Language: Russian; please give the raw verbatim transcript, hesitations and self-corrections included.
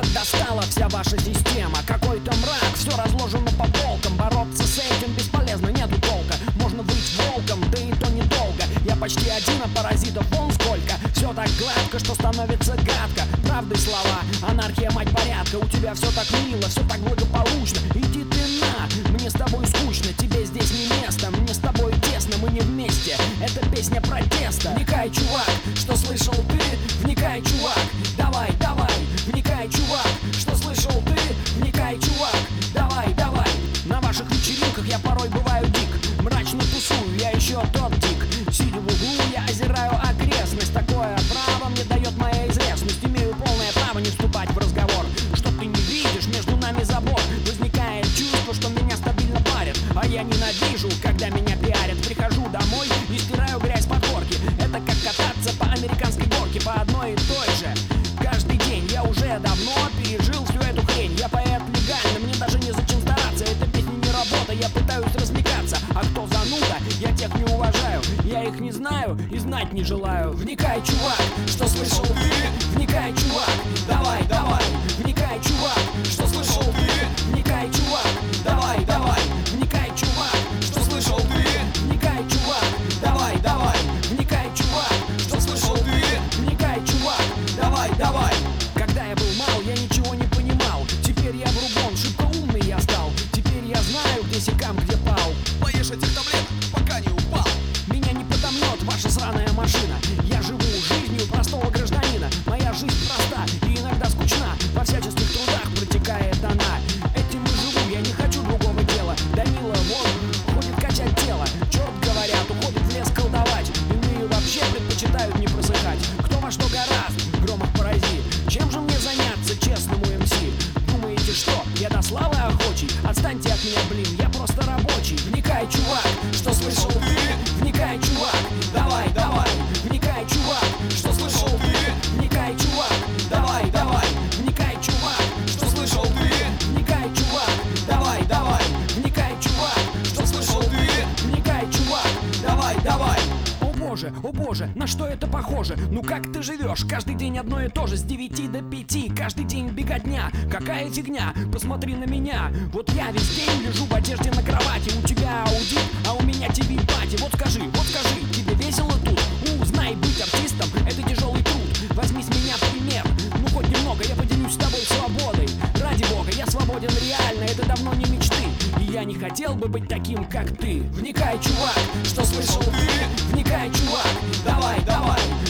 так достала вся ваша система. Какой-то мрак, все разложено по полкам. Бороться с этим бесполезно, нету толка. Можно быть волком, да и то недолго. Я почти один, а паразитов вон сколько. Все так гладко, что становится гадко. Правды слова, анархия, мать порядка. У тебя все так мило, все так благополучно. Иди ты на, мне с тобой скучно. Тебе здесь не место, мне с тобой тесно. Мы не вместе, это песня протеста. Вникай, чувак, что слышал ты? Вникай, чувак, давай, давай. Вникай, чувак, что слышал ты? Вникай, чувак, давай, давай. На ваших вечеринках я порой бываю дик. Мрачно тусую, я еще тот дик. Сидя в углу, я озираю окрестность. Такое право мне дает моя известность. Имею полное право не вступать в разговор. Что ты не видишь, между нами забор. Возникает чувство, что меня стабильно парят. А я ненавижу, когда меня пиарят. Прихожу домой и стираю грязь под горки. Это как кататься по американской горке, по одной и той же каждый день. Я уже давно пережил всю эту хрень. Я поэт легально, мне даже незачем стараться. Эта песня не работа, я пытаюсь развлекаться. А кто зануда, я тех не уважаю. Я их не знаю и знать не желаю. Вникай, чувак, что слышал ты? Вникай, чувак, давай, давай. Вникай, чувак, что слышал ты? Вникай, чувак, давай, давай. Вникай, чувак, что слышал ты? Вникай, чувак, давай, давай. Вникай, чувак, что слышал ты? Вникай, чувак, давай, давай. Когда я был мал, я ничего не понимал. Теперь я врубон, шибко умный я стал. Теперь я знаю, где секам, где пал. Поешь этих таблеток, пока не упал. Меня не подомнет ваша сраная машина. Я живу жизнью простого гражданина. Моя жизнь проста и иногда скучна. Во всяческих трудах протекает она. Этим и живу, я не хочу другого дела. Данила вон ходит качать тело. Черт, говорят, уходит в лес колдовать. Иные вообще предпочитают не просыхать. Кто во что гораст, Громов паразит. Чем же мне заняться честному эм си? Думаете, что я до славы охочий? Отстаньте от меня, блин, я просто рабочий. Вникай, чувак, что слышал ты? Вникай, чувак, давай, давай. Вникай, чувак, что слышал ты? Вникай, чувак, давай, давай. Вникай, чувак, что слышал ты? Вникай, чувак, давай, давай. Вникай, чувак, что слышал ты? Вникай, чувак, давай, давай. О боже, о боже, на что это похоже? Ну как ты живешь? Каждый день одно и то же, с девяти до пяти. Каждый день беготня, какая фигня? Посмотри на меня, вот я весь день лежу в одежде на кровати. У тебя аудит, а у меня ти ви-пати. Вот скажи, вот скажи, тебе весело тут? Узнай, быть артистом — это тяжелый труд. Возьми с меня пример, ну хоть немного, я поделюсь с тобой свободой. Ради бога, я свободен реально, это давно не мечты. И я не хотел бы быть таким, как ты. Вникай, чувак, что слышал ты? Вникай, чувак, давай, давай.